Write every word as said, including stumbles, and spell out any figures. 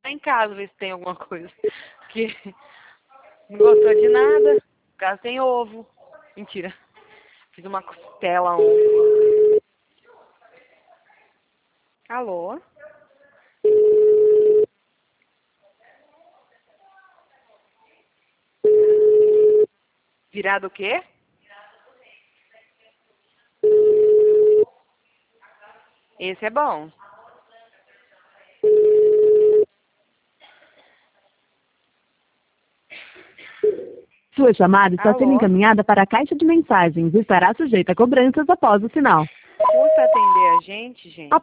Tá em casa, ver se tem alguma coisa. Porque não gostou de nada. Em casa tem ovo. Mentira. Fiz uma costela ontem. Alô? Virado o quê? Esse é bom. Sua chamada está sendo Alô? encaminhada para a caixa de mensagens e estará sujeita a cobranças após o sinal. Custa atender a gente, gente?